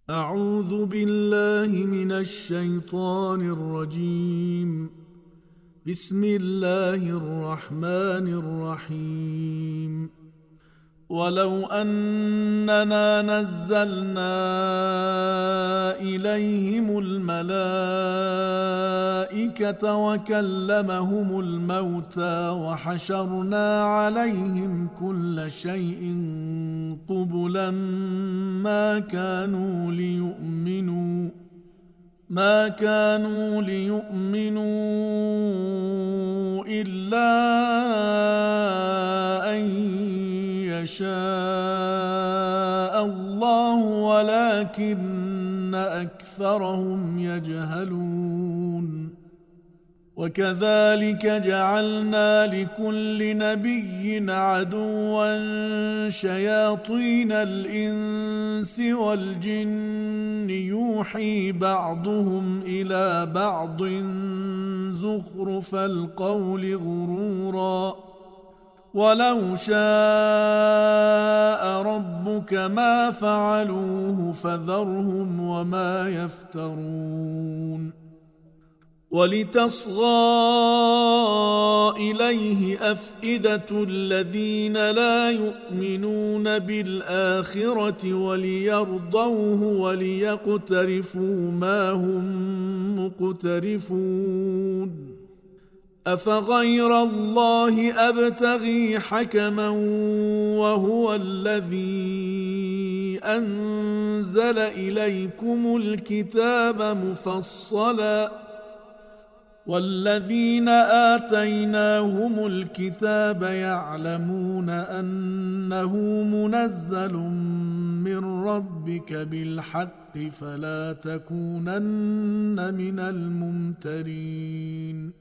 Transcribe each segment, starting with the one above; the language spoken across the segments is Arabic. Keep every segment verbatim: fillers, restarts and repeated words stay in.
أعوذ بالله من الشيطان الرجيم. بسم الله الرحمن الرحيم. ولو أننا نزلنا إليهم الملائكة وكلمهم الموتى وحشرنا عليهم كل شيء قبلا ما كانوا ليؤمنوا ما كانوا ليؤمنوا إلا أن يشاء الله ولكن أكثرهم يجهلون. وكذلك جعلنا لكل نبي عدوا شياطين الإنس والجن يوحي بعضهم إلى بعض زخرف القول غرورا ولو شاء ربك ما فعلوه فذرهم وما يفترون. ولتصغى إليه أفئدة الذين لا يؤمنون بالآخرة وليرضوه وليقترفوا ما هم مقترفون. أفغير الله أبتغي حكما وهو الذي أنزل إليكم الكتاب مفصلا والذين آتيناهم الكتاب يعلمون أنه منزل من ربك بالحق فلا تكونن من الممترين.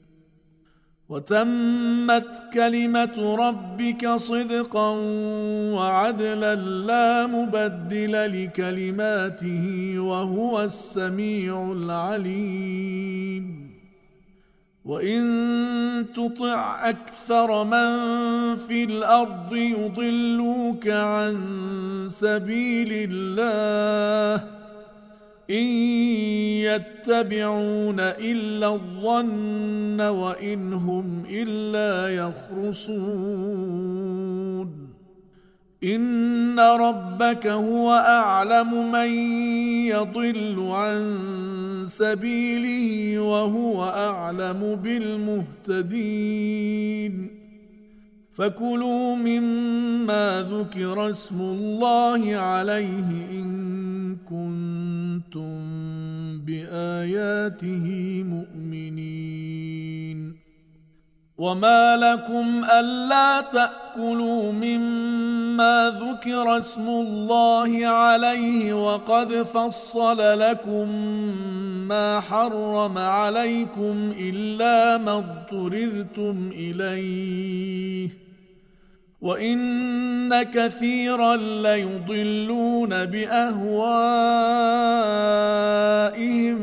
وتمت كلمة ربك صدقا وعدلا لا مبدل لكلماته وهو السميع العليم. وإن تطع أكثر من في الأرض يضلوك عن سبيل الله إن يتبعون إلا الظن وإن هم إلا يخرصون. إن ربك هو أعلم من يضل عن سبيله وهو أعلم بالمهتدين. فكلوا مما ذكر اسم الله عليه إن كنتم بآياته مؤمنين. وما لكم ألا تأكلوا مما ذكر اسم الله عليه وقد فصل لكم ما حرم عليكم إلا ما اضطررتم إليه وإن كثيرا ليضلون بأهوائهم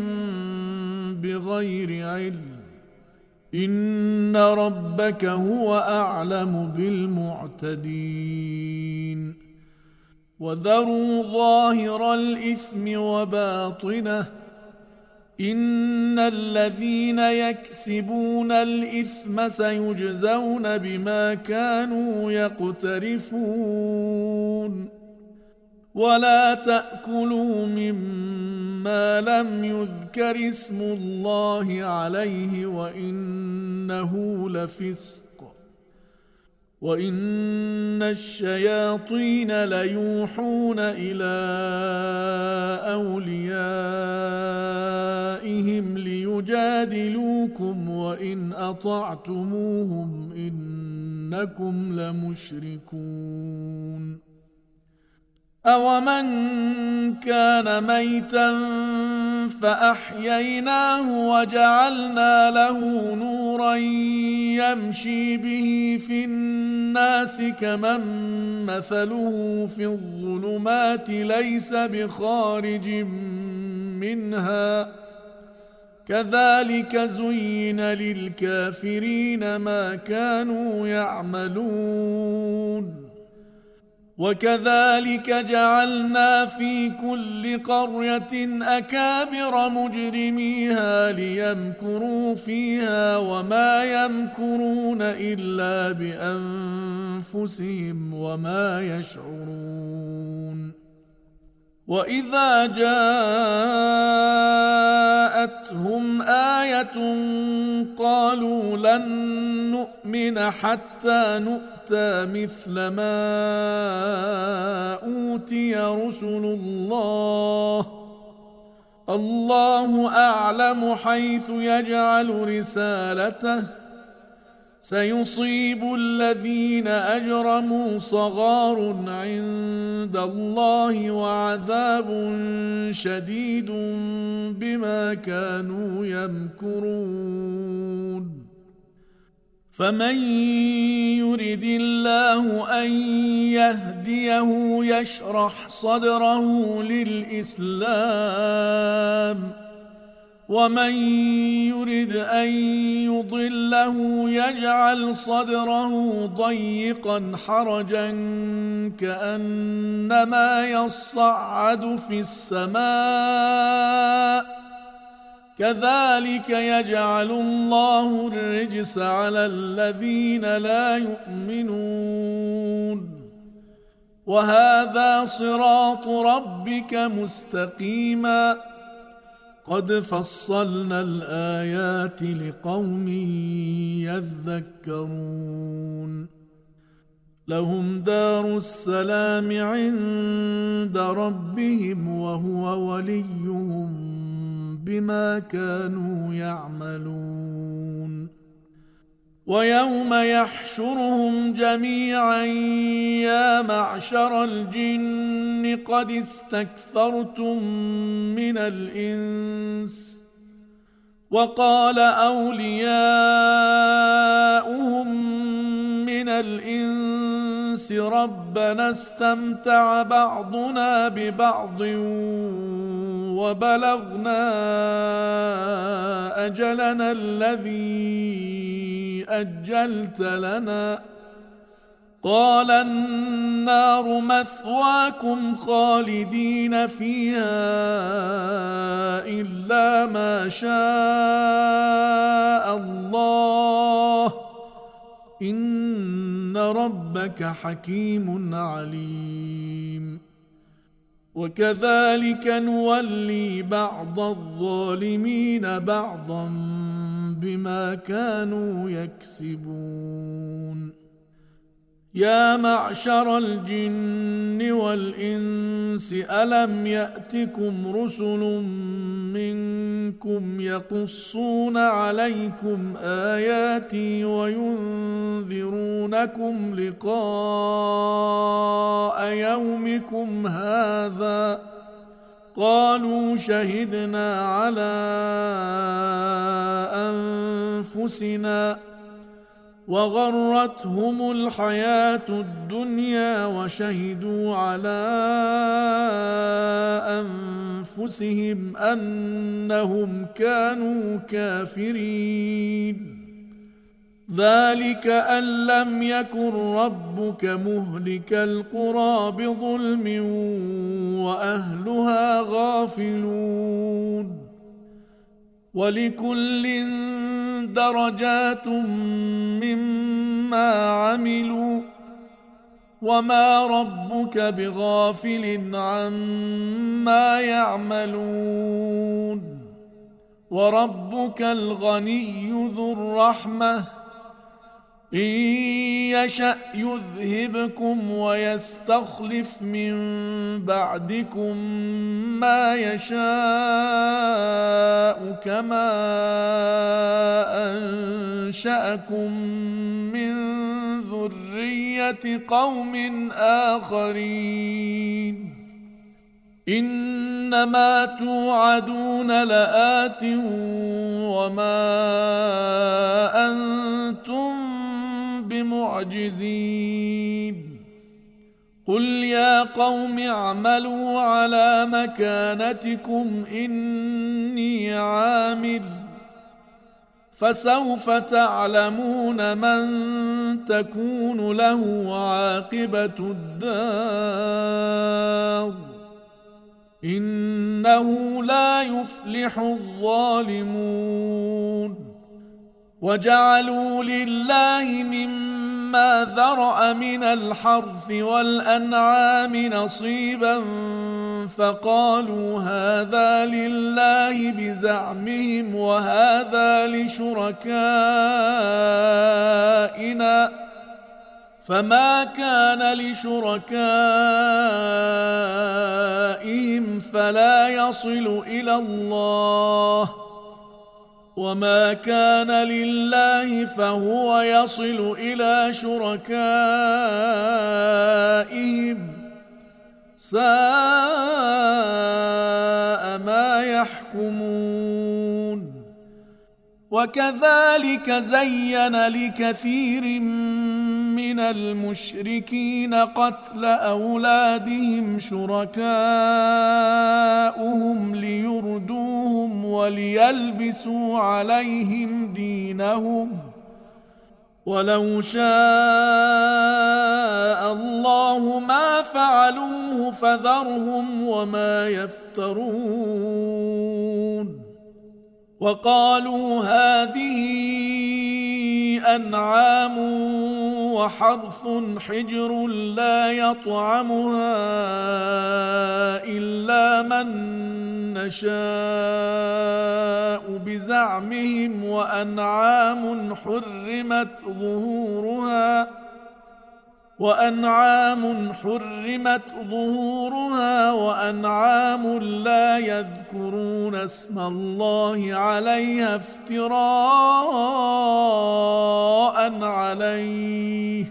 بغير علم. إن ربك هو أعلم بالمعتدين. وذروا ظاهر الإثم وباطنه إن الذين يكسبون الإثم سيجزون بما كانوا يقترفون. ولا تأكلوا مما لم يذكر اسم الله عليه وإنه لفسق وإن الشياطين ليوحون إلى أوليائهم ليجادلوكم وإن أطعتموهم إنكم لمشركون. أومن كان ميتا فأحييناه وجعلنا له نورا يمشي به في الناس كمن مثله في الظلمات ليس بخارج منها كذلك زين للكافرين ما كانوا يعملون. وكذلك جعلنا في كل قرية أكابر مجرميها ليمكروا فيها وما يمكرون إلا بأنفسهم وما يشعرون. وإذا جاءتهم آية قالوا لن نؤمن حتى نؤتى مثل ما أوتي رسل الله الله أعلم حيث يجعل رسالته سيصيب الذين أجرموا صغار عند الله وعذاب شديد بما كانوا يمكرون. فمن يرد الله أن يهديه يشرح صدره للإسلام ومن يرد أن يضله يجعل صدره ضيقا حرجا كأنما يصعد في السماء كذلك يجعل الله الرجس على الذين لا يؤمنون. وهذا صراط ربك مستقيما قد فصلنا الآيات لقوم يذكرون. لهم دار السلام عند ربهم وهو وليهم بما كانوا يعملون. ويوم يحشرهم جميعا يا معشر الجن قد استكثرتم من الإنس وقال أولياؤهم من الإنس ربنا استمتع بعضنا ببعض وبلغنا أجلنا الذي أجلت لنا قال النار مثواكم خالدين فيها إلا ما شاء الله إن ربك حكيم عليم. وكذلك نولي بعض الظالمين بعضا بما كانوا يكسبون. يا معشر الجن والإنس ألم يأتكم رسل منكم يقصون عليكم آياتي وينذرونكم لقاء يومكم هذا قالوا شهدنا على أنفسنا وغرتهم الحياة الدنيا وشهدوا على أنفسهم أنهم كانوا كافرين. ذلك أن لم يكن ربك مهلك القرى بظلم وأهلها غافلون. ولكل درجات مما عملوا وما ربك بغافل عما يعملون. وربك الغني ذو الرحمة إن يشأ يذهبكم ويستخلف من بعدكم ما يشاء كما أنشأكم من ذرية قوم آخرين. إنما توعدون لآت وما أنتم بمعجزين. قل يا قوم اعملوا على مكانتكم إني عامل فسوف تعلمون من تكون له عاقبة الدار إنه لا يفلح الظالمون. وجعلوا لله مما ذرأ من الحرث والأنعام نصيبا فقالوا هذا لله بزعمهم وهذا لشركائنا فما كان لشركائهم فلا يصل إلى الله وما كان لله فهو يصل إلى شركائهم ساء ما يحكمون. وكذلك زين لكثير من المشركين قتل أولادهم شركاؤهم ليردوهم وليلبسوا عليهم دينهم ولو شاء الله ما فعلوه فذرهم وما يفترون. وقالوا هذه أنعام وحرث حجر لا يطعمها إلا من نشاء بزعمهم وأنعام حرمت ظهورها وأنعام حرمت ظهورها وأنعام لا يذكرون اسم الله عليها افتراء عليه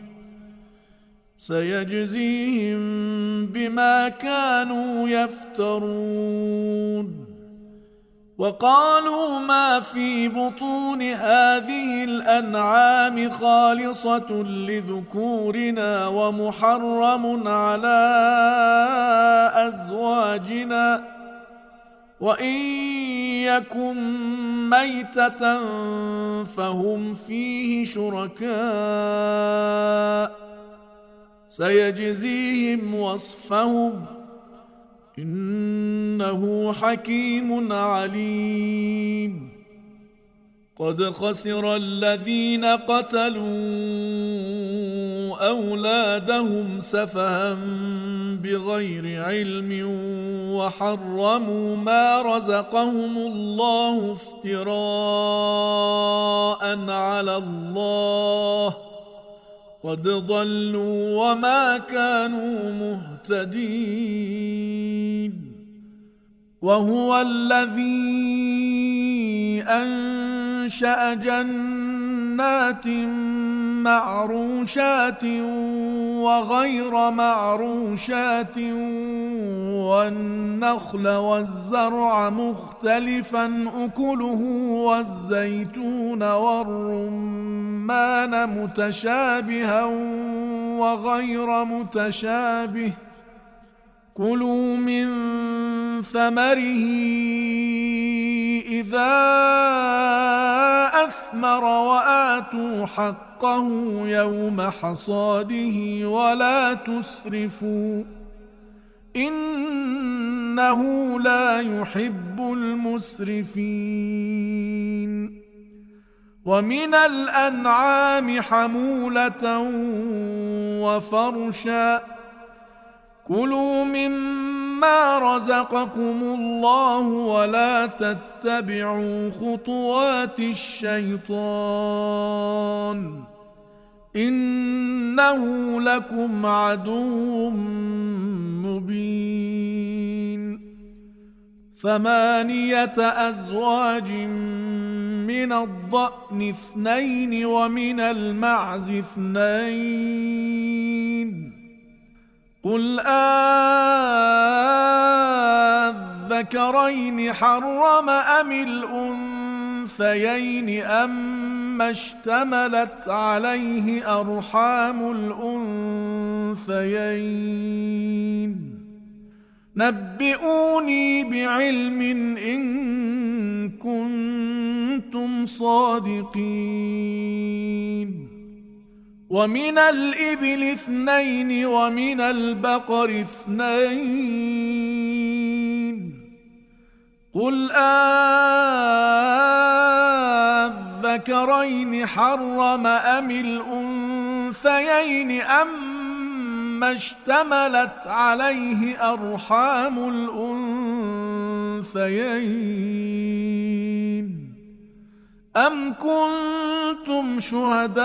سيجزيهم بما كانوا يفترون. وقالوا ما في بطون هذه الأنعام خالصة لذكورنا ومحرم على أزواجنا وإن يكن ميتة فهم فيه شركاء سيجزيهم وصفهم إنه حكيم عليم. قد خسر الذين قتلوا أولادهم سفها بغير علم وحرموا ما رزقهم الله افتراء على الله قد ضلوا وما كانوا مهتدين. وهو الذي أنشأ جنات معروشات وغير معروشات والنخل والزرع مختلفا أكله والزيتون والرمان متشابها وغير متشابه كلوا من ثمره إذا أثمر وآتوا حقه يوم حصاده ولا تسرفوا إنه لا يحب المسرفين. ومن الأنعام حمولة وفرشا كلوا مما رزقكم الله ولا تتبعوا خطوات الشيطان إنه لكم عدو مبين. ثمانية أزواج من الضأن اثنين ومن المعز اثنين قل آذكرين حرم أم الأنثيين أما اشتملت عليه أرحام الأنثيين نبئوني بعلم إن كنتم صادقين. ومن الإبل اثنين ومن البقر اثنين قل أذكرين حرم أم الأنثيين أما اشتملت عليه أرحام الأنثيين أم كنتم شهداء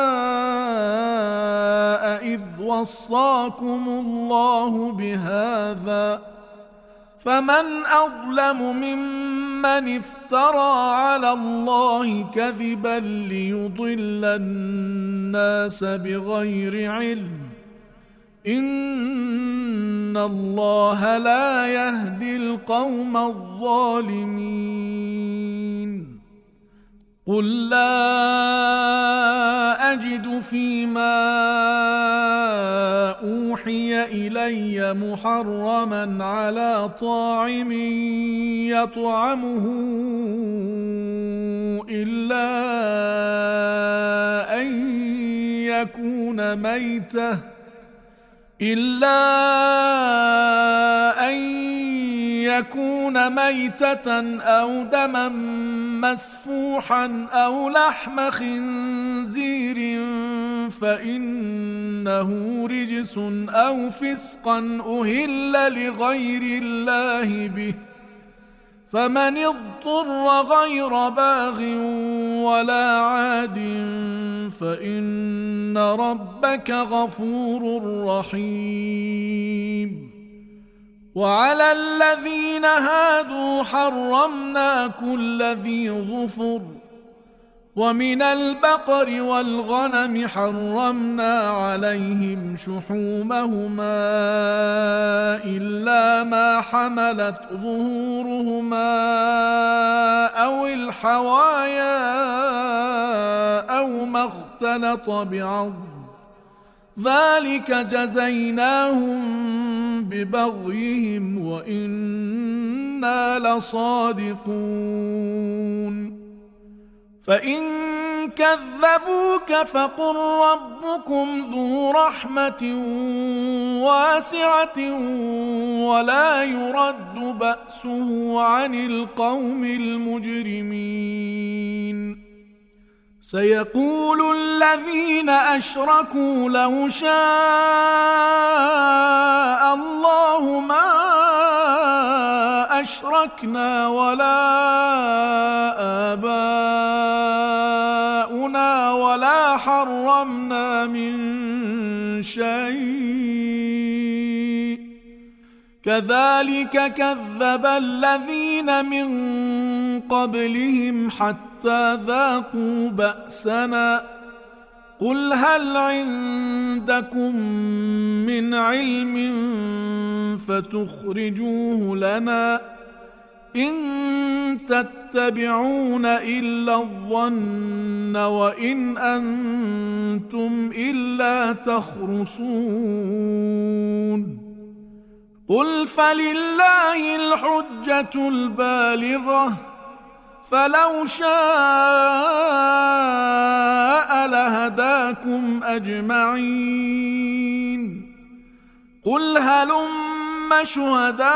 إذ وصاكم الله بهذا فمن أظلم ممن افترى على الله كذبا ليضل الناس بغير علم إن الله لا يهدي القوم الظالمين. قل لا أجد فيما أوحي إلي محرما على طاعم يطعمه إلا أن يكون ميتة إلا أن يكون ميتة أو دما مسفوحا أو لحم خنزير فإنه رجس أو فسقا أهل لغير الله به فمن اضطر غير باغ ولا عاد فإن ربك غفور رحيم. وعلى الذين هادوا حرمنا كل ذي ظفر ومن البقر والغنم حرمنا عليهم شحومهما إلا ما حملت ظهورهما أو الحوايا أو ما اختلط بعظم ذلك جزيناهم ببغيهم وإنا لصادقون. فإن كذبوك فقل ربكم ذو رحمة واسعة ولا يرد بأسه عن القوم المجرمين. سيقول الذين أشركوا لو شاء الله ما أشركنا ولا آباؤنا ولا حرمنا من شيء كذلك كذب الذين من قبلهم حتى ذاقوا بأسنا قل هل عندكم من علم فتخرجوه لنا إن تتبعون إلا الظن وإن أنتم إلا تخرصون. قل فلله الحجة البالغة فلو شاء لهداكم أجمعين. قل هلم شهداءكم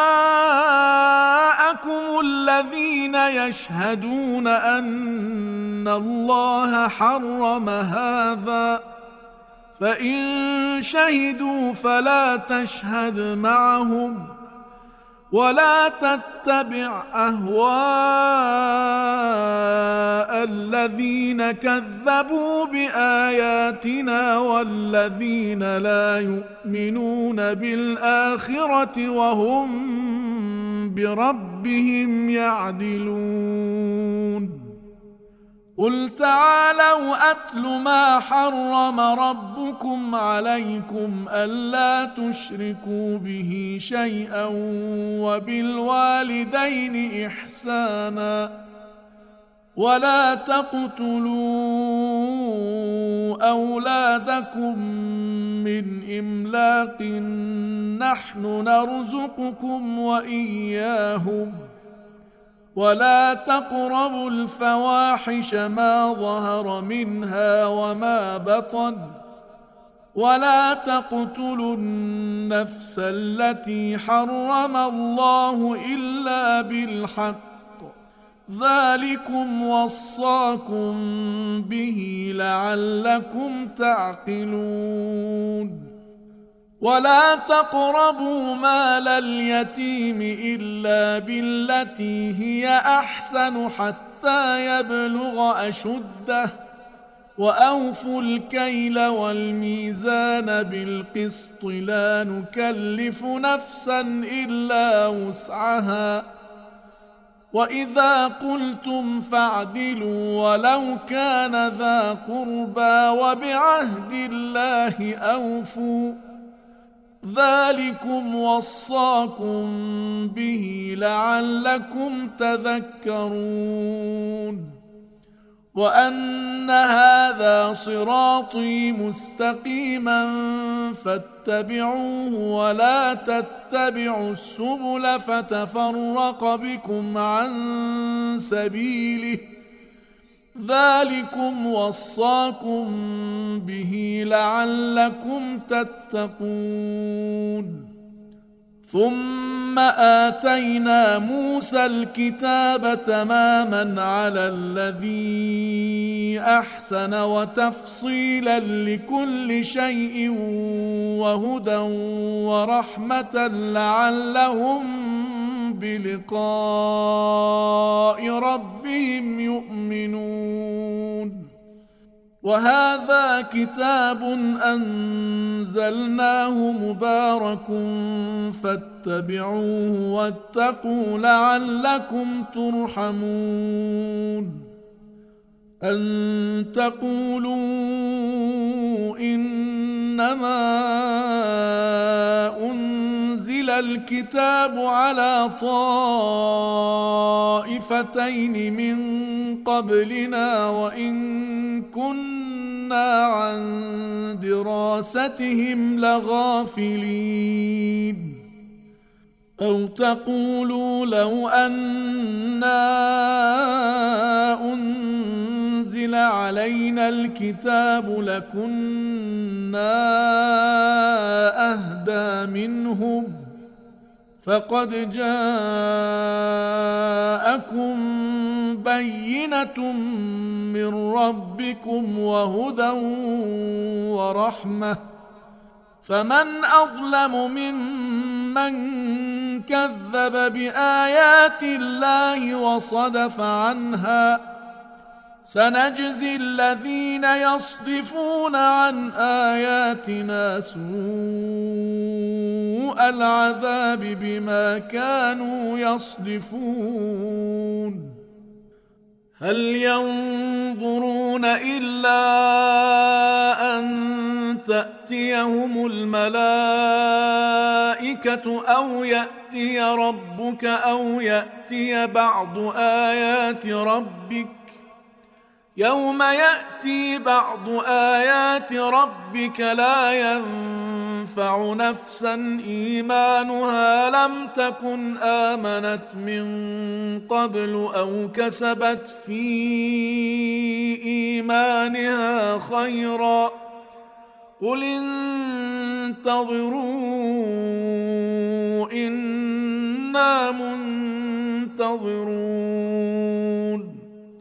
الذين يشهدون أن الله حرم هذا فإن شهدوا فلا تشهد معهم ولا تتبع أهواء الذين كذبوا بآياتنا والذين لا يؤمنون بالآخرة وهم بربهم يعدلون. قل تعالوا أتل ما حرم ربكم عليكم ألا تشركوا به شيئا وبالوالدين إحسانا ولا تقتلوا أولادكم من إملاق نحن نرزقكم وإياهم ولا تقربوا الفواحش ما ظهر منها وما بطن ولا تقتلوا النفس التي حرم الله إلا بالحق ذلكم وصاكم به لعلكم تعقلون ولا تقربوا مال اليتيم إلا بالتي هي أحسن حتى يبلغ أشده وأوفوا الكيل والميزان بالقسط لا نكلف نفسا إلا وسعها وإذا قلتم فاعدلوا ولو كان ذا قربى وبعهد الله أوفوا ذلكم وصاكم به لعلكم تذكرون وأن هذا صراطي مستقيما فاتبعوه ولا تتبعوا السبل فتفرق بكم عن سبيله ذلكم وصاكم به لعلكم تتقون ثم آتينا موسى الكتاب تماما على الذي أحسن وتفصيلا لكل شيء وهدى ورحمة لعلهم بلقاء ربهم يؤمنون وهذا كتاب أنزلناه مبارك فاتبعوه واتقوا لعلكم ترحمون أن تقولوا إنما أنزل الكتاب على طائفتين من قبلنا وإن كنا عن دراستهم لغافلين أو تقولوا لو أنا أنزل علينا الكتاب لكنا أهدى منهم فقد جاءكم بينة من ربكم وهدى ورحمة فمن أظلم ممن كذب بآيات الله وصدف عنها سنجزي الذين يصدفون عن آياتنا سوء العذاب بما كانوا يصدفون هل ينظرون إلا أن تأتيهم الملائكة أو يأتي ربك أو يأتي بعض آيات ربك يوم يأتي بعض آيات ربك لا ينفع نفسا إيمانها لم تكن آمنت من قبل أو كسبت في إيمانها خيرا قل انتظروا إنا منتظرون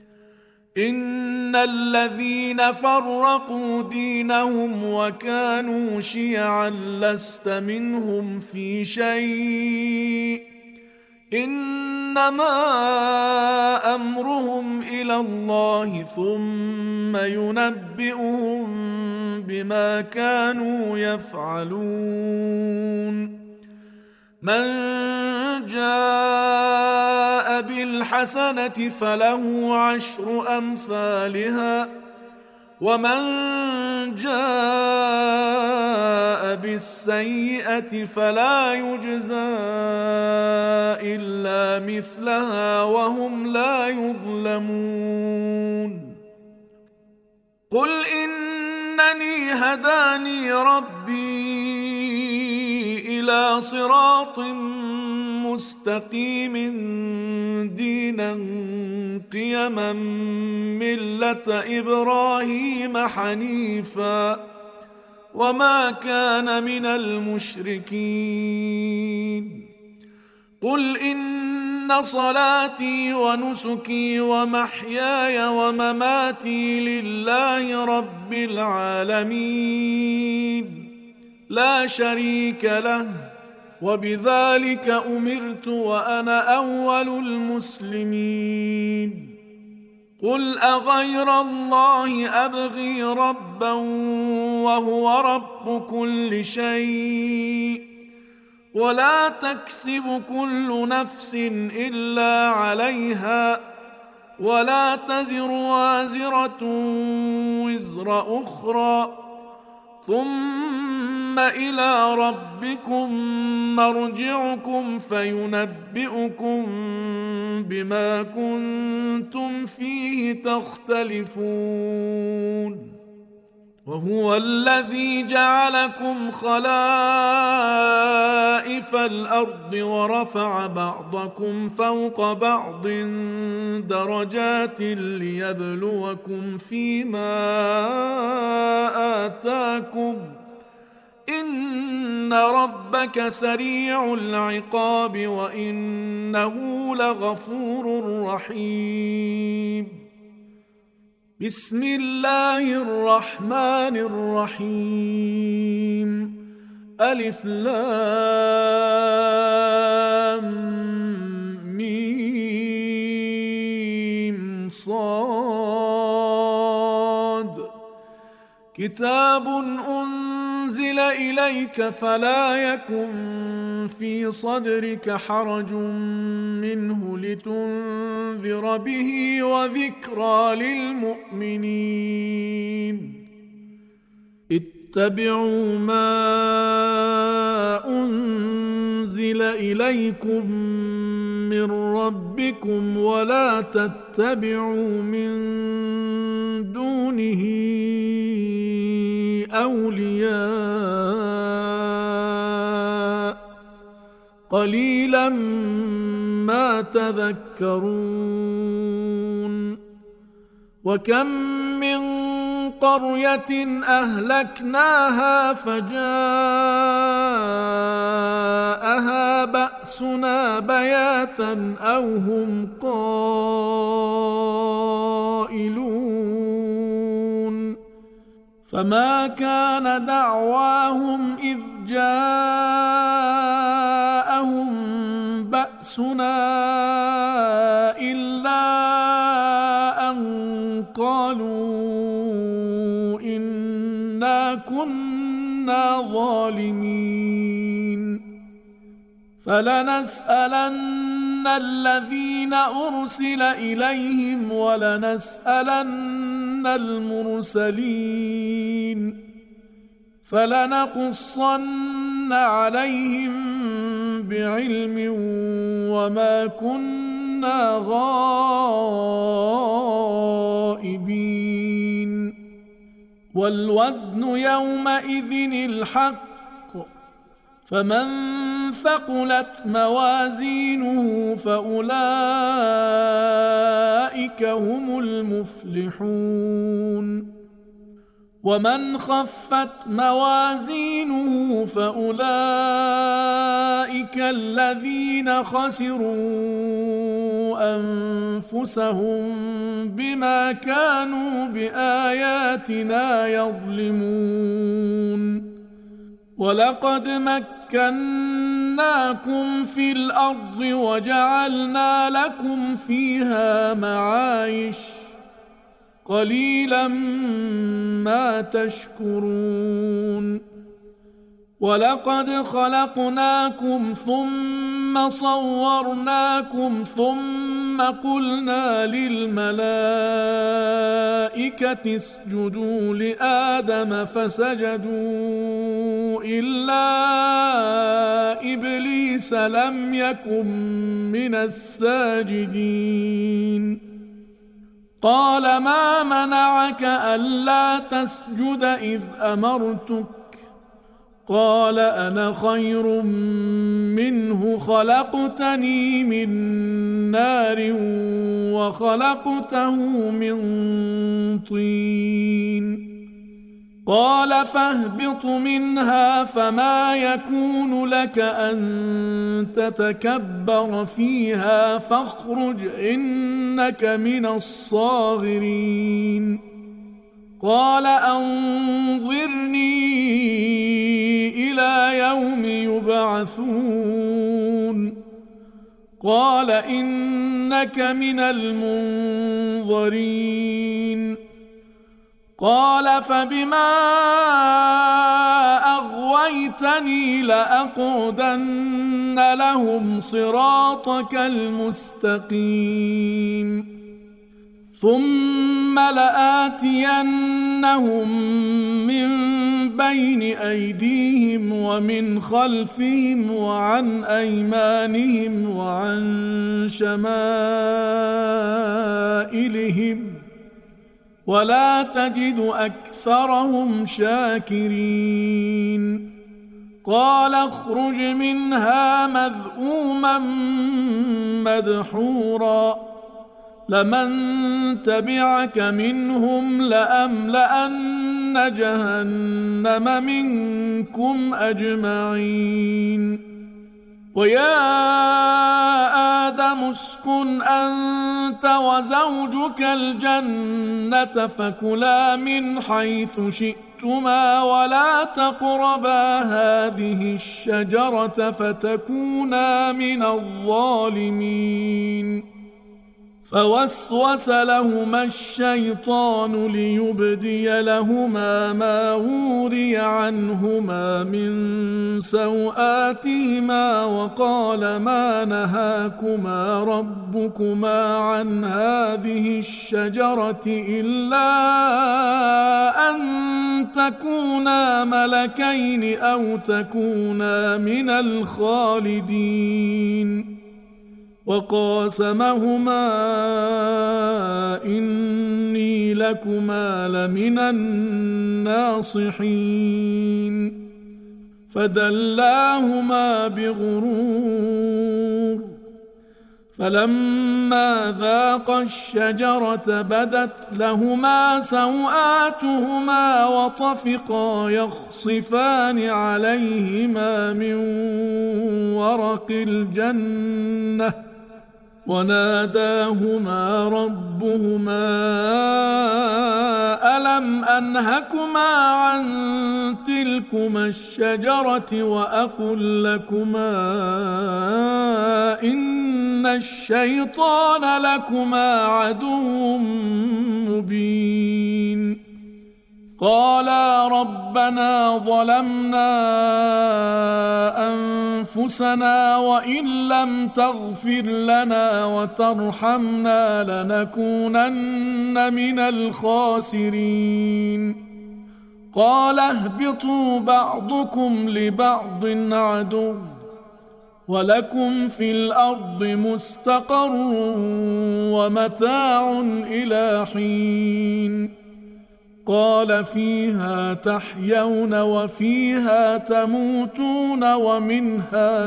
إن الذين فرقوا دينهم وكانوا شيعا لست منهم في شيء إنما أمرهم إلى الله ثم ينبئهم بما كانوا يفعلون من جاء بالحسنة فله عشر أمثالها ومن جاء بالسيئة فلا يجزى إلا مثلها وهم لا يظلمون قل إنني هداني ربي إلى صراط مستقيم دينا قيما ملة إبراهيم حنيفا وما كان من المشركين قل إن صلاتي ونسكي ومحياي ومماتي لله رب العالمين لا شريك له وبذلك أمرت وأنا أول المسلمين قل أغير الله أبغي ربا وهو رب كل شيء ولا تكسب كل نفس إلا عليها ولا تزر وازرة وزر أخرى ثم إلى ربكم مرجعكم فينبئكم بما كنتم فيه تختلفون وهو الذي جعلكم خلائف الأرض ورفع بعضكم فوق بعض درجات ليبلوكم فيما آتاكم إن ربك سريع العقاب وإنه لغفور رحيم بسم الله الرحمن الرحيم ألف لام ميم صاد كتاب أنزل إليك فلا يكن في صدرك حرج منه لتنذر به وذكرى للمؤمنين اتبعوا ما أنزل إليكم من ربكم ولا تتبعوا من دونه أولياء قليلا ما تذكرون وكم من قرية أهلكناها فجاءها بأسنا بياتا أو هم قائلون فما كان دعواهم إذ جاءهم بأسنا إلا أن قالوا إنا كنا ظالمين فلنسألن الذين أرسل إليهم ولنسألن المرسلين فلنقصن عليهم بعلم وما كنا غائبين والوزن يومئذ الحق فمن ثقلت موازينه فأولئك هم المفلحون ومن خفت موازينه فأولئك الذين خسروا أنفسهم بما كانوا بآياتنا يظلمون ولقد مكناكم في الأرض وجعلنا لكم فيها معايش قليلا ما تشكرون ولقد خلقناكم ثم صورناكم ثم قلنا للملائكة اسجدوا لآدم فسجدوا إلا إبليس لم يكن من الساجدين قال ما منعك ألا تسجد إذ أمرتك قال أنا خير منه خلقتني من نار وخلقته من طين قال فاهبط منها فما يكون لك أن تتكبر فيها فاخرج إنك من الصاغرين قال أنظرني إلى يوم يبعثون قال إنك من المنظرين قال فبما أغويتني لأقعدن لهم صراطك المستقيم ثم لآتينهم من بين أيديهم ومن خلفهم وعن أيمانهم وعن شمائلهم ولا تجد أكثرهم شاكرين قال اخرج منها مذءوما مدحورا لمن تبعك منهم لأملأن جهنم منكم أجمعين ويا آدم اسكن أنت وزوجك الجنة فكلا من حيث شئتما ولا تقربا هذه الشجرة فتكونا من الظالمين فوسوس لهما الشيطان ليبدي لهما ما وري عنهما من سوآتهما وقال ما نهاكما ربكما عن هذه الشجرة إلا أن تكونا ملكين أو تكونا من الخالدين وقاسمهما إني لكما لمن الناصحين فدلاهما بغرور فلما ذاقا الشجرة بدت لهما سوآتهما وطفقا يخصفان عليهما من ورق الجنة وناداهما ربهما ألم أنهكما عن تلكما الشجرة وأقل لكما إن الشيطان لكما عدو مبين قالا ربنا ظلمنا أنفسنا وإن لم تغفر لنا وترحمنا لنكونن من الخاسرين قال اهبطوا بعضكم لبعض عدو ولكم في الأرض مستقر ومتاع إلى حين قال فيها تحيون وفيها تموتون ومنها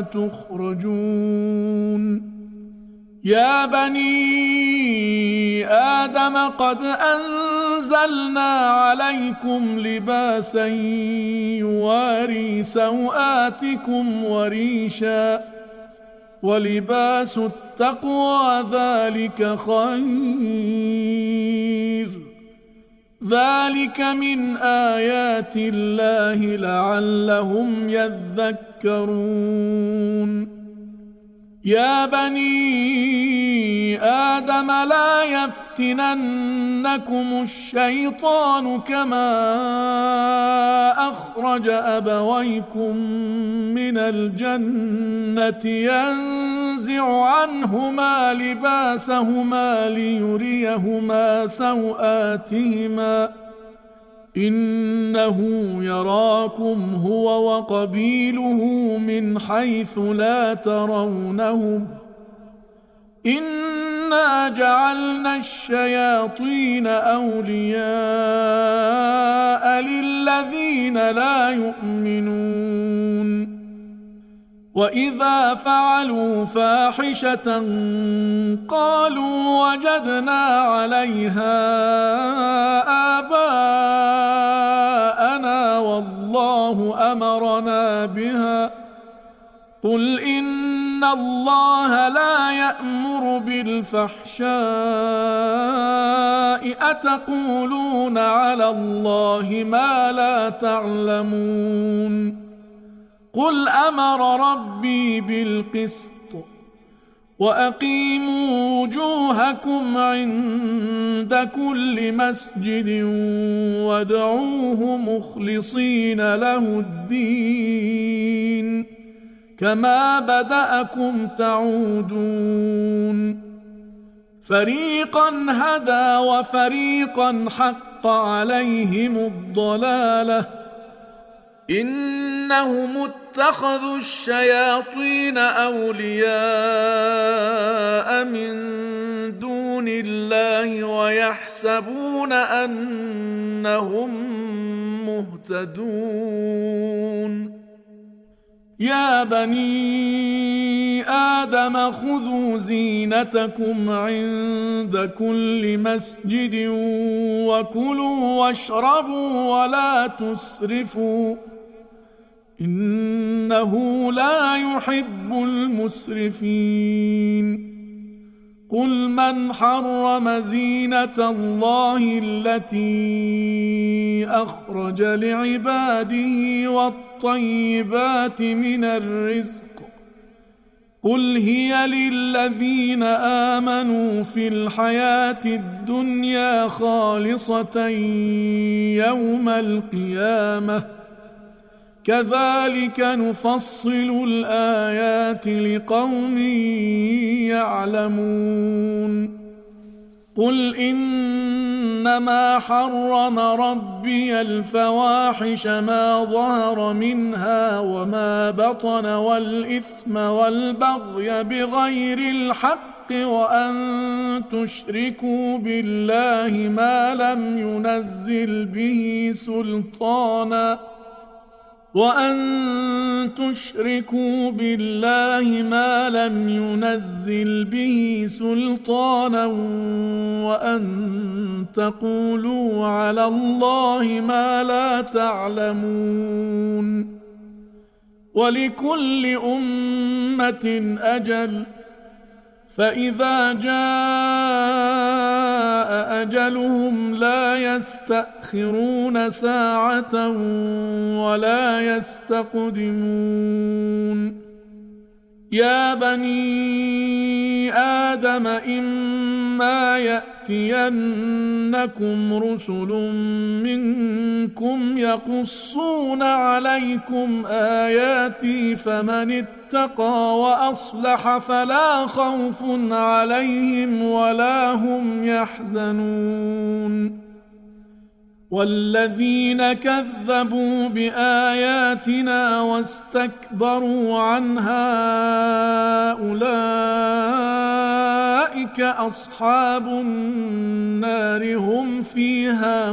تخرجون يا بني آدم قد أنزلنا عليكم لباسا يواري سوآتكم وريشا ولباس التقوى ذلك خير ذلك من آيات الله لعلهم يذكرون يا بني آدم لا يفتننكم الشيطان كما أخرج أبويكم من الجنة ينزع عنهما لباسهما ليريهما سوآتهما إنه يراكم هو وقبيله من حيث لا ترونهم إن إنا جعلنا الشياطين أولياء للذين لا يؤمنون وإذا فعلوا فاحشة قالوا وجدنا عليها آباءنا والله أمرنا بها قل إن الله لا يأمر بالفحشاء أتقولون على الله ما لا تعلمون قل أمر ربي بالقسط وأقيموا وجوهكم عند كل مسجد وادعوه مخلصين له الدين كما بدأكم تعودون فريقا هدى وفريقا حق عليهم الضلالة إنهم اتخذوا الشياطين أولياء من دون الله ويحسبون أنهم مهتدون يا بني آدم خذوا زينتكم عند كل مسجد وكلوا واشربوا ولا تسرفوا إنه لا يحب المسرفين قل من حرم زينة الله التي أخرج لعباده والطيبات من الرزق قل هي للذين آمنوا في الحياة الدنيا خالصة يوم القيامة كذلك نفصل الآيات لقوم يعلمون قل إنما حرم ربي الفواحش ما ظهر منها وما بطن والإثم والبغي بغير الحق وأن تشركوا بالله ما لم ينزل به سلطانا وأن تشركوا بالله ما لم ينزل به سلطانا وأن تقولوا على الله ما لا تعلمون ولكل أمة أجل فإذا جاء أجلهم لا يستأخرون ساعة ولا يستقدمون يا بني آدم إما يأتينكم رسل منكم يقصون عليكم آياتي فمن اتقى وأصلح فلا خوف عليهم ولا هم يحزنون والذين كذبوا بآياتنا واستكبروا عنها أولئك أصحاب النار هم فيها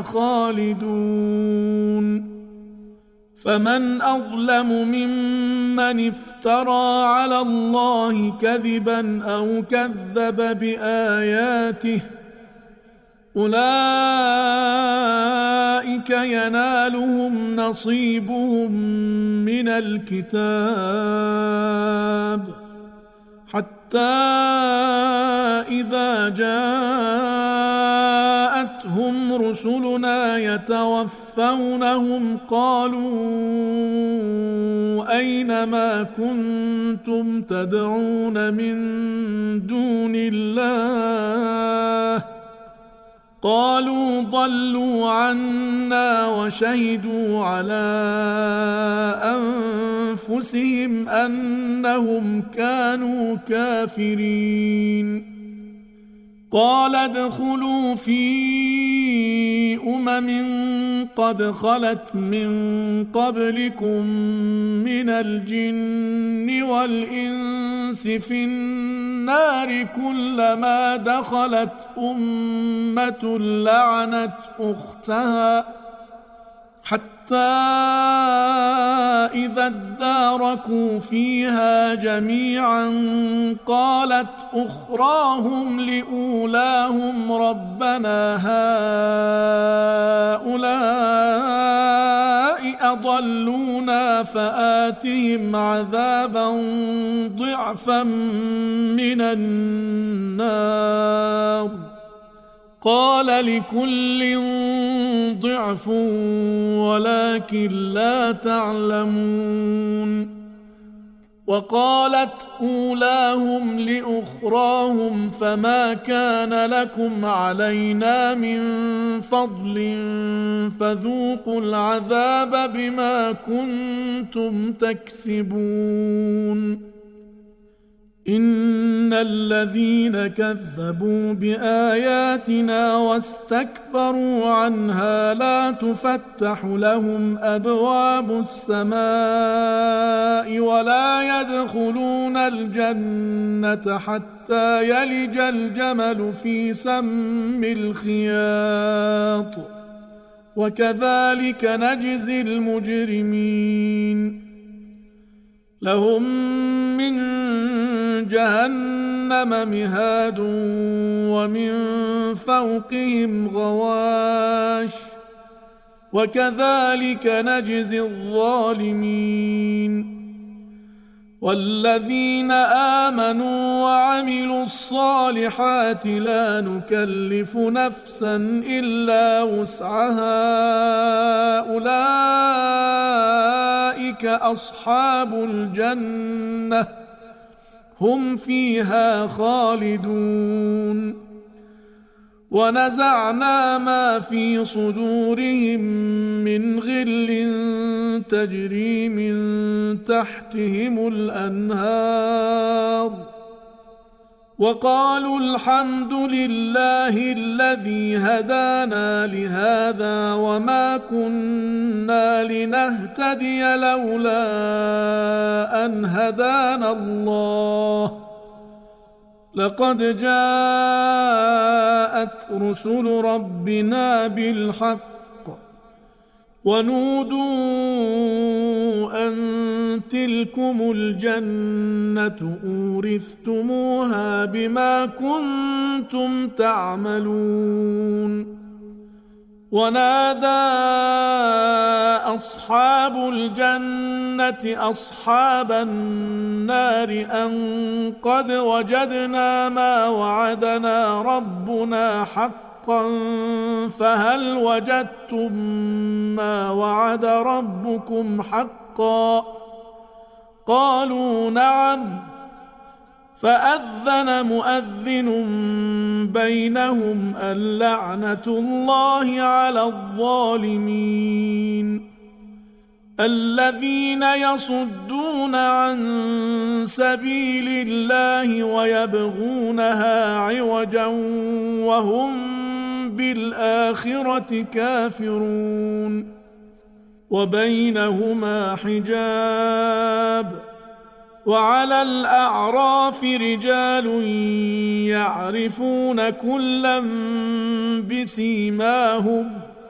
خالدون فمن أظلم ممن افترى على الله كذبا أو كذب بآياته أولئك ينالهم نصيبهم من الكتاب حتى إذا جاءتهم رسلنا يتوفونهم قالوا أين ما كنتم تدعون من دون الله قالوا ضلوا عنا وشهدوا على أنفسهم أنهم كانوا كافرين قال ادخلوا في أمم قد خلت من قبلكم من الجن والإنس في النار كلما دخلت أمة لعنت أختها حتى إذا اداركوا فيها جميعا قالت أخراهم لأولاهم ربنا هؤلاء أضلونا فآتهم عذابا ضعفا من النار قال لكل ضعف ولكن لا تعلمون وقالت أولاهم لأخراهم فما كان لكم علينا من فضل فذوقوا العذاب بما كنتم تكسبون إن الذين كذبوا بآياتنا واستكبروا عنها لا تفتح لهم أبواب السماء ولا يدخلون الجنة حتى يلج الجمل في سم الخياط وكذلك نجزي المجرمين لهم من جهنم مهاد ومن فوقهم غواش وكذلك نجزي الظالمين والذين آمنوا وعملوا الصالحات لا نكلف نفسا إلا وسعها أولئك أصحاب الجنة هم فيها خالدون ونزعنا ما في صدورهم من غل تجري من تحتهم الأنهار وقالوا الحمد لله الذي هدانا لهذا وما كنا لنهتدي لولا أن هدانا الله لقد جاءت رسل ربنا بالحق ونودوا أن تلكم الجنة أورثتموها بما كنتم تعملون ونادى أصحاب الجنة أصحاب النار أن قد وجدنا ما وعدنا ربنا حقا فهل وجدتم ما وعد ربكم حقا قالوا نعم فأذن مؤذن بينهم اللعنة الله على الظالمين الذين يصدون عن سبيل الله ويبغونها عوجا وهم بالآخرة كافرون وبينهما حجاب وعلى الأعراف رجال يعرفون كلا بسيماهم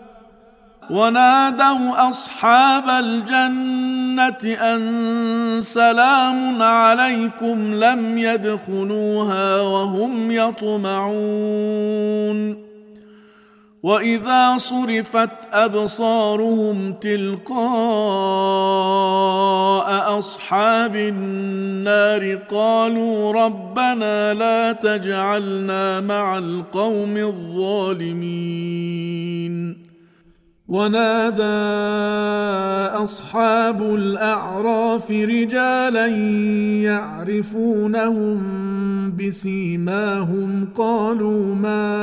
ونادوا أصحاب الجنة أن سلام عليكم لم يدخلوها وهم يطمعون وإذا صرفت أبصارهم تلقاء أصحاب النار قالوا ربنا لا تجعلنا مع القوم الظالمين ونادى أصحاب الأعراف رجالا يعرفونهم بسيماهم قالوا ما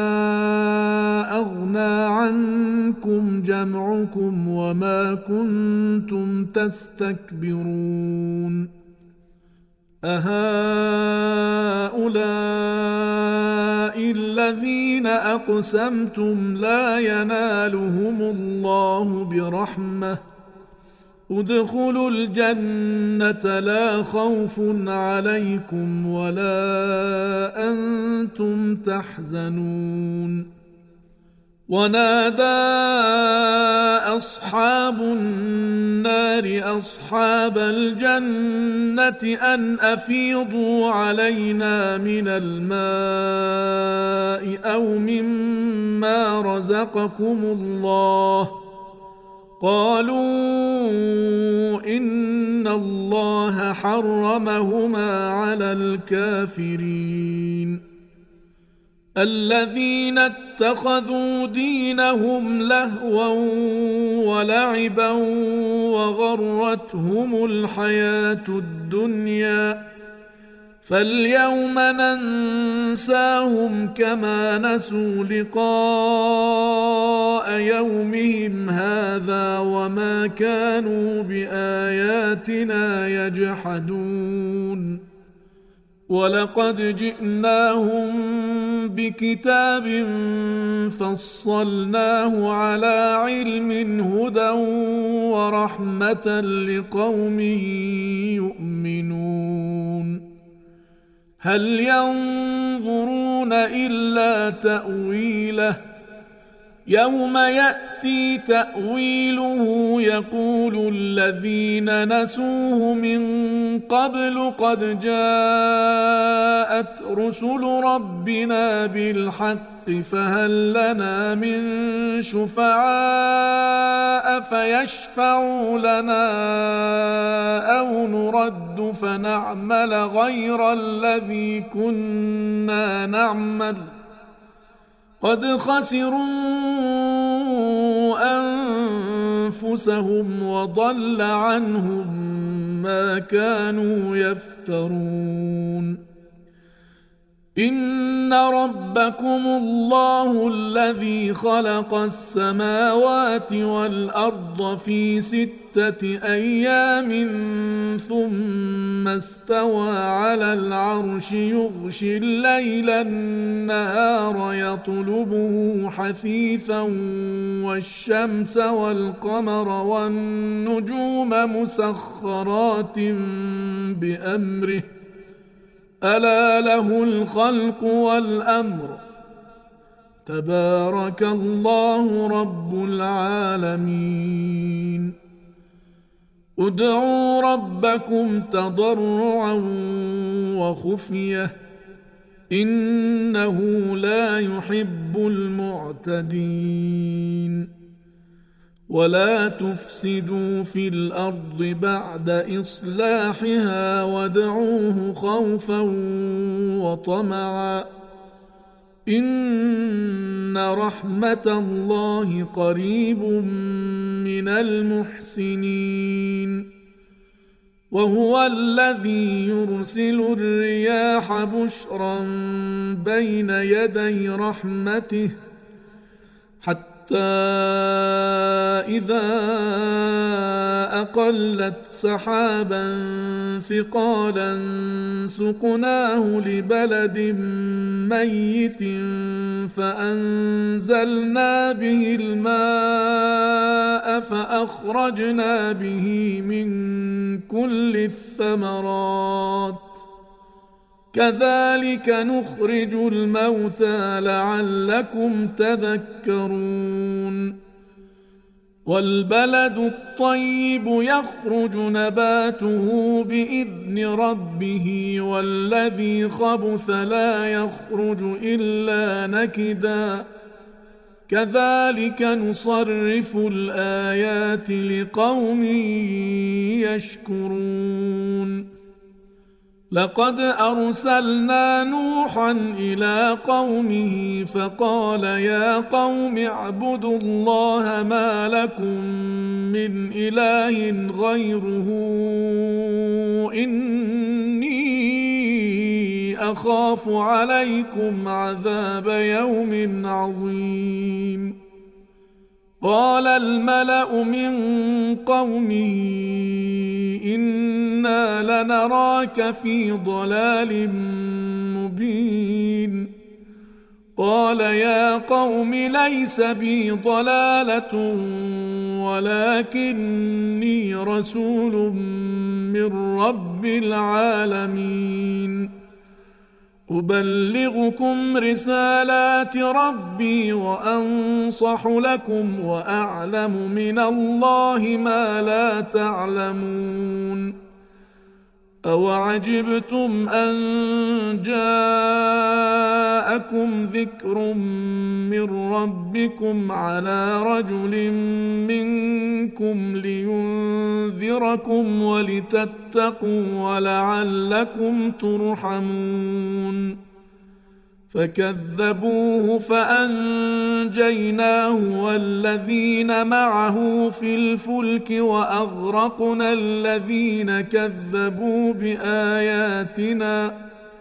أغنى عنكم جمعكم وما كنتم تستكبرون أهؤلاء الذين الذين أقسمتم لا ينالهم الله برحمة ادخلوا الجنة لا خوف عليكم ولا أنتم تحزنون. ونادى أصحاب النار أصحاب الجنة أن أفيضوا علينا من الماء أو مما رزقكم الله قالوا إن الله حرمهما على الكافرين. الذين اتخذوا دينهم لهوا ولعبا وغرتهم الحياة الدنيا فاليوم ننساهم كما نسوا لقاء يومهم هذا وما كانوا بآياتنا يجحدون. ولقد جئناهم بكتاب فصلناه على علم هدى ورحمة لقوم يؤمنون. هل ينظرون إلا تأويله يوم يأتي تأويله يقول الذين نسوه من قبل قد جاءت رسل ربنا بالحق فهل لنا من شفعاء فيشفعوا لنا أو نرد فنعمل غير الذي كنا نعمل قد خسروا أنفسهم وضل عنهم ما كانوا يفترون. إن ربكم الله الذي خلق السماوات والأرض في ستة أيام ثم استوى على العرش يغشي الليل النهار يطلبه حثيثا والشمس والقمر والنجوم مسخرات بأمره ألا له الخلق والأمر تبارك الله رب العالمين. ادعوا ربكم تضرعا وخفية إنه لا يحب المعتدين. ولا تفسدوا في الأرض بعد إصلاحها وادعوه خوفا وطمعا إن رحمة الله قريب من المحسنين. وهو الذي يرسل الرياح بشرا بين يدي رحمته حتى إذا أقلت سحابا ثقالا سقناه لبلد ميت فأنزلنا به الماء فأخرجنا به من كل الثمرات كذلك نخرج الموتى لعلكم تذكرون. والبلد الطيب يخرج نباته بإذن ربه والذي خبث لا يخرج إلا نكدا كذلك نصرف الآيات لقوم يشكرون. لقد أرسلنا نوحا إلى قومه فقال يا قوم اعبدوا الله ما لكم من إله غيره إني أخاف عليكم عذاب يوم عظيم. قال الملأ من قومه إنا لنراك في ضلال مبين. قال قال يا قوم ليس بي ضلالة ولكني رسول من رب العالمين أبلغكم رسالات ربي وأنصح لكم وأعلم من الله ما لا تعلمون أوعجبتم أن جاءكم ذكر من ربكم على رجل منكم لينذركم ولتتقوا ولعلكم ترحمون فكذبوه فأنجيناه والذين معه في الفلك وأغرقنا الذين كذبوا بآياتنا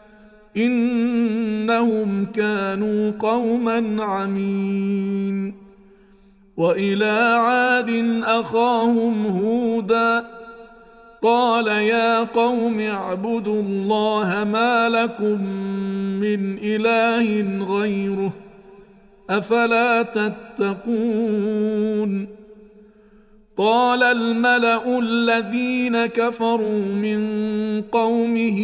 إنهم كانوا قوما عمين وإلى عاد أخاهم هودا قال يا قوم اعبدوا الله ما لكم من إله غيره أفلا تتقون قال الملأ الذين كفروا من قومه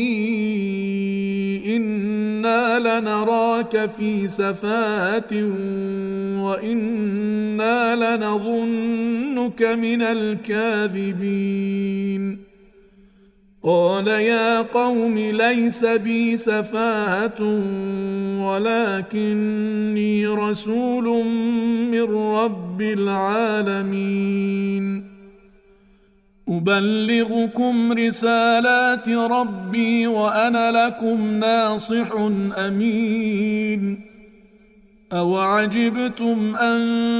إنا لنراك في سفاهة وإنا لنظنك من الكاذبين قال يا قوم ليس بي سفاهة ولكني رسول من رب العالمين أبلغكم رسالات ربي وأنا لكم ناصح أمين أوعجبتم أن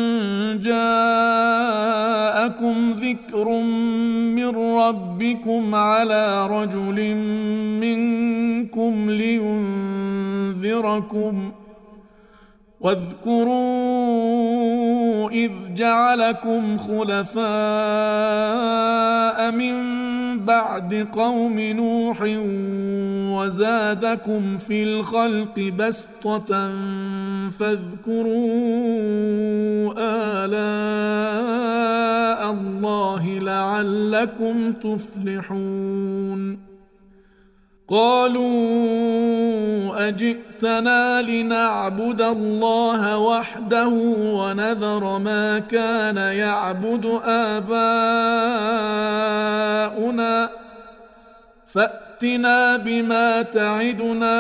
جاءكم ذكر من ربكم على رجل منكم لينذركم واذكروا إذ جعلكم خلفاء من بعد قوم نوح وزادكم في الخلق بسطة فاذكروا آلاء الله لعلكم تفلحون قالوا أجئتنا لنعبد الله وحده ونذر ما كان يعبد آباؤنا فأتنا بما تعدنا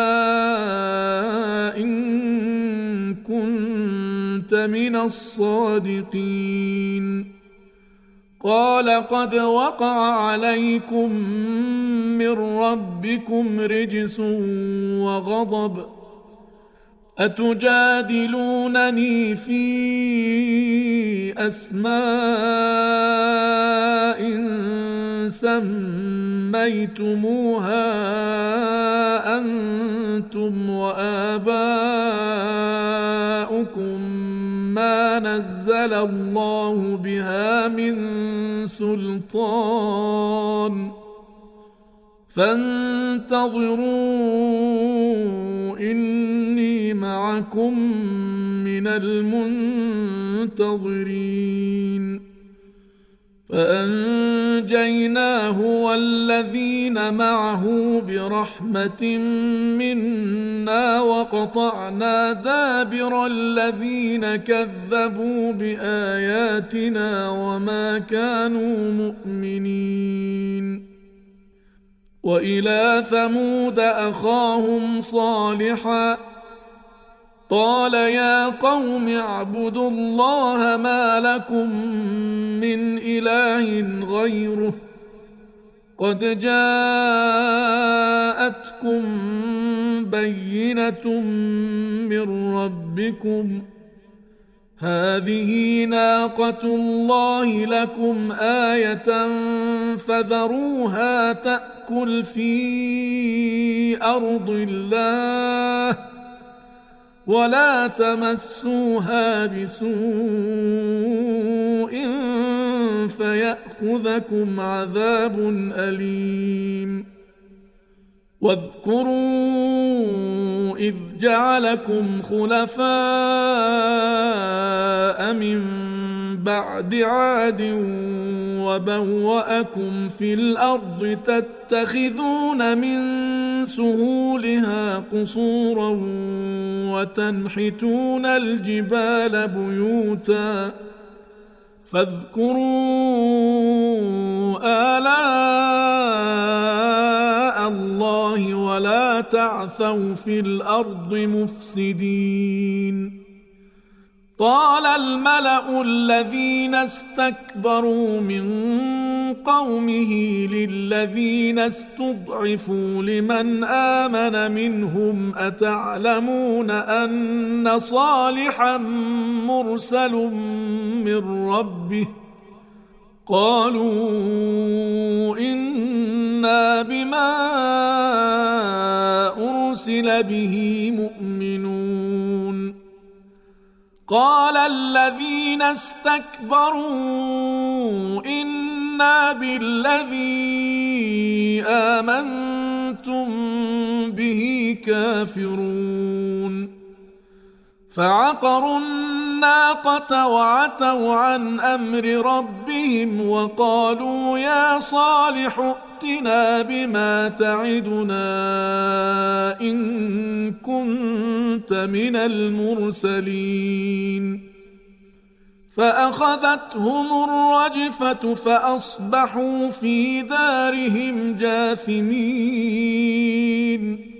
إن كنت من الصادقين قال قد وقع عليكم من ربكم رجس وغضب أتجادلونني في أسماء سميتموها أنتم وآباؤكم ما نزل الله بها من سلطان فانتظروا إني معكم من المنتظرين فأنجيناه والذين معه برحمة منا وقطعنا دابر الذين كذبوا بآياتنا وما كانوا مؤمنين وإلى ثمود أخاهم صالحا قال يا قوم اعبدوا الله ما لكم من إله غيره قد جاءتكم بينة من ربكم هذه ناقة الله لكم آية فذروها تأكل في أرض الله ولا تمسوها بسوء فيأخذكم عذاب أليم واذكروا إذ جعلكم خلفاء من بعد عاد وبوأكم في الأرض تتخذون من سهولها قصورا وتنحتون الجبال بيوتا فاذكروا آلاء الله ولا تعثوا في الأرض مفسدين. قال الملأ الذين استكبروا من قومه للذين استضعفوا لمن آمن منهم أتعلمون أن صالحا مرسل من ربه قالوا إنا بما أرسل به مؤمنون. قال الذين استكبروا إنا بالذي آمنتم به كافرون. فعقروا الناقة وعتوا عن أمر ربهم وقالوا يا صالح ائتنا بما تعدنا إن كنت من المرسلين. فأخذتهم الرجفة فأصبحوا في دارهم جاثمين.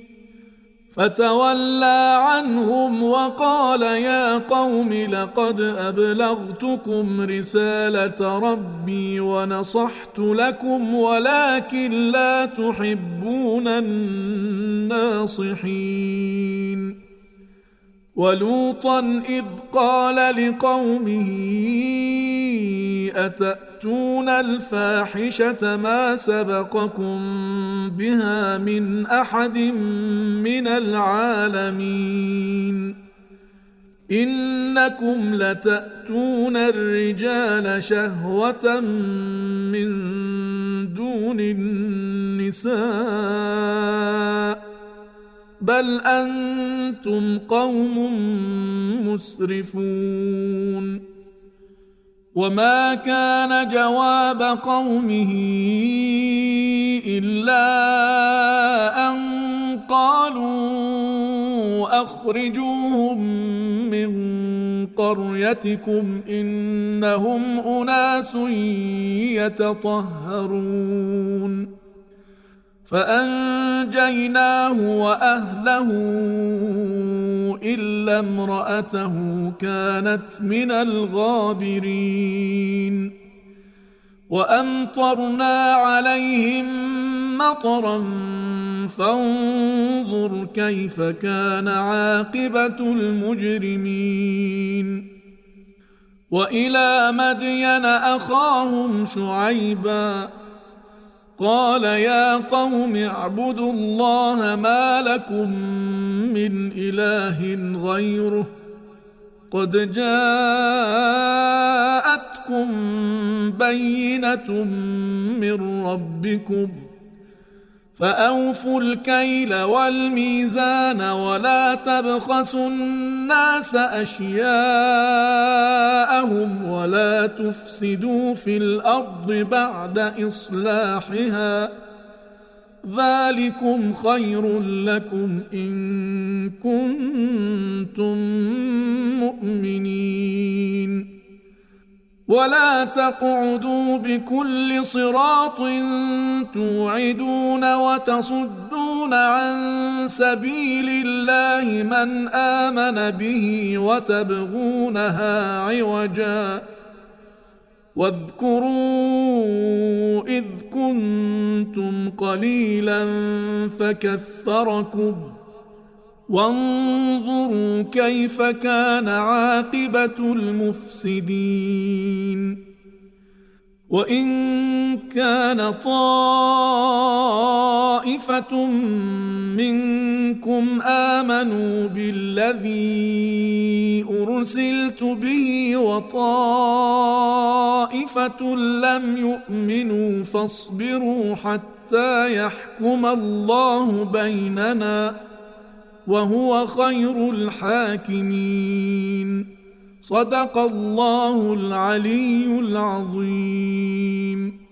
فتولى عنهم وقال يا قوم لقد أبلغتكم رسالة ربي ونصحت لكم ولكن لا تحبون الناصحين. ولوطا إذ قال لقومه أتأتون الفاحشة ما سبقكم بها من أحد من العالمين إنكم لتأتون الرجال شهوة من دون النساء بل أنتم قوم مسرفون. وما كان جواب قومه إلا أن قالوا أخرجوهم من قريتكم إنهم أناس يتطهرون. فأنجيناه وأهله إلا امرأته كانت من الغابرين. وأمطرنا عليهم مطرا فانظر كيف كان عاقبة المجرمين. وإلى مدين أخاهم شعيبا قال يا قوم اعبدوا الله ما لكم من إله غيره قد جاءتكم بينة من ربكم فأوفوا الكيل والميزان ولا تبخسوا الناس أشياءهم ولا تفسدوا في الأرض بعد إصلاحها ذلكم خير لكم إن كنتم مؤمنين. ولا تقعدوا بكل صراط توعدون وتصدون عن سبيل الله من آمن به وتبغونها عوجا واذكروا إذ كنتم قليلا فكثركم وانظروا كيف كان عاقبة المفسدين. وإن كان طائفة منكم آمنوا بالذي أرسلت به وطائفة لم يؤمنوا فاصبروا حتى يحكم الله بيننا وهو خير الحاكمين. صدق الله العلي العظيم.